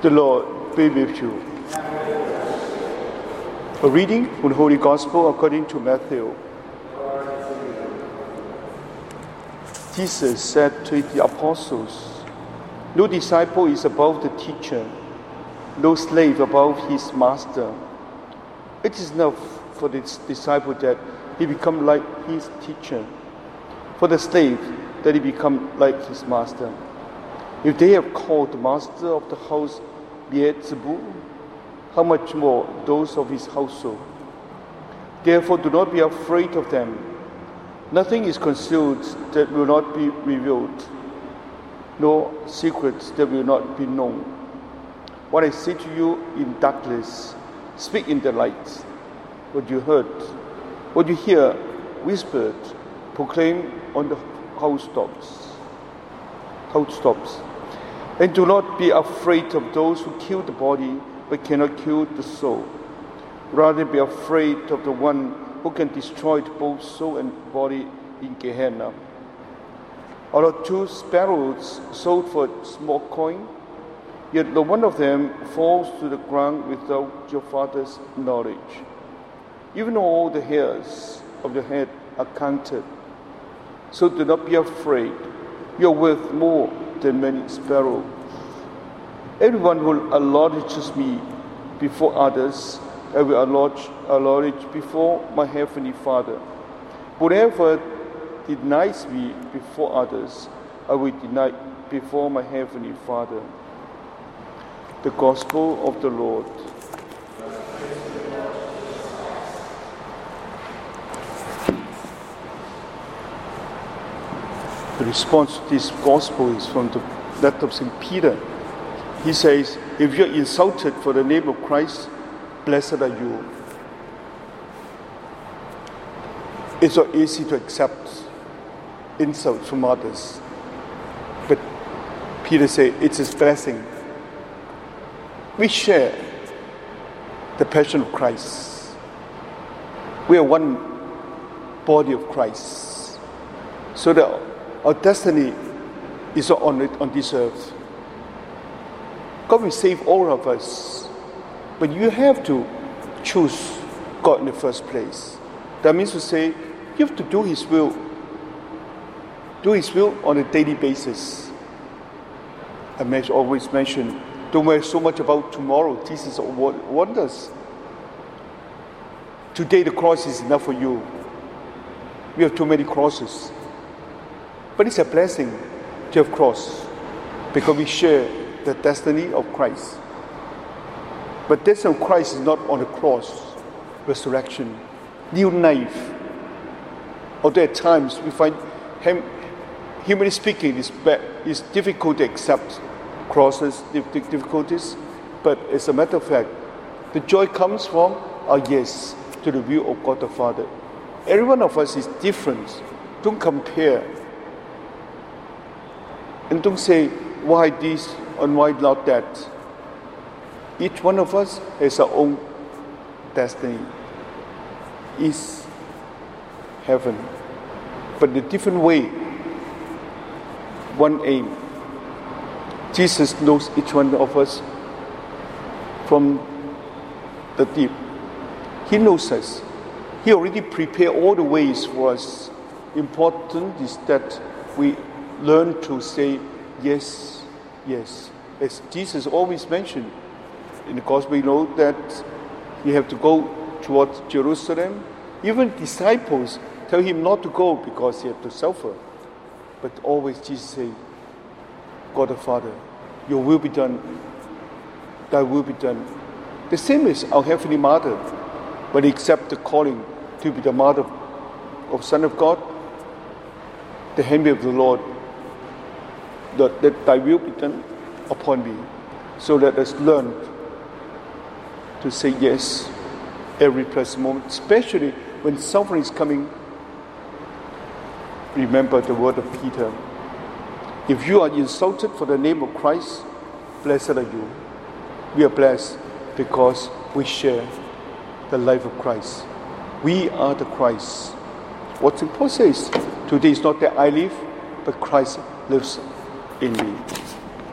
The Lord be with you. A reading from the Holy Gospel according to Matthew. Jesus said to the apostles, "No disciple is above the teacher, no slave above his master. It is enough for this disciple that he become like his teacher, for the slave that he become like his master. If they have called the master of the house Beelzebul, how much more those of his household? Therefore do not be afraid of them. Nothing is concealed that will not be revealed, nor secrets that will not be known. What I say to you in darkness, speak in the light. What you heard, what you hear whispered, proclaim on the housetops. And do not be afraid of those who kill the body but cannot kill the soul. Rather be afraid of the one who can destroy both soul and body in Gehenna. Are 2 sparrows sold for a small coin? Yet no one of them falls to the ground without your Father's knowledge. Even all the hairs of your head are counted. So do not be afraid. You are worth more than many sparrows. Everyone who acknowledges me before others, I will acknowledge before my heavenly Father. Whoever denies me before others, I will deny before my heavenly Father." The Gospel of the Lord. The response to this Gospel is from the letter of St. Peter. He says, "If you're insulted for the name of Christ, blessed are you." It's so easy to accept insults from others. But Peter says it's his blessing. We share the passion of Christ. We are one body of Christ. So that our destiny is on this earth. God will save all of us. But you have to choose God in the first place. That means to say, you have to do His will. Do His will on a daily basis. I always mention, don't worry so much about tomorrow. Jesus warned us. Today the cross is enough for you. We have too many crosses. But it's a blessing to have cross because we share the destiny of Christ. But the destiny of Christ is not on the cross, resurrection, new life. Although at times we find, humanly speaking, it's difficult to accept crosses, difficulties. But as a matter of fact, the joy comes from our yes to the will of God the Father. Every one of us is different. Don't compare. And don't say, why this and why not that. Each one of us has our own destiny. Is heaven. But in a different way. One aim. Jesus knows each one of us from the deep. He knows us. He already prepared all the ways for us. Important is that we learn to say yes, yes. As Jesus always mentioned in the Gospel, we know that you have to go towards Jerusalem. Even disciples tell him not to go because he had to suffer. But always Jesus say, God the Father, your will be done, thy will be done. The same as our Heavenly Mother, when he accept the calling to be the mother of Son of God, the handmaid of the Lord, that thy will be done upon me. So let us learn to say yes every present moment, especially when suffering is coming. Remember the word of Peter. If you are insulted for the name of Christ, blessed are you. We are blessed because we share the life of Christ. We are the Christ. What St. Paul says, today is not that I live, but Christ lives in me.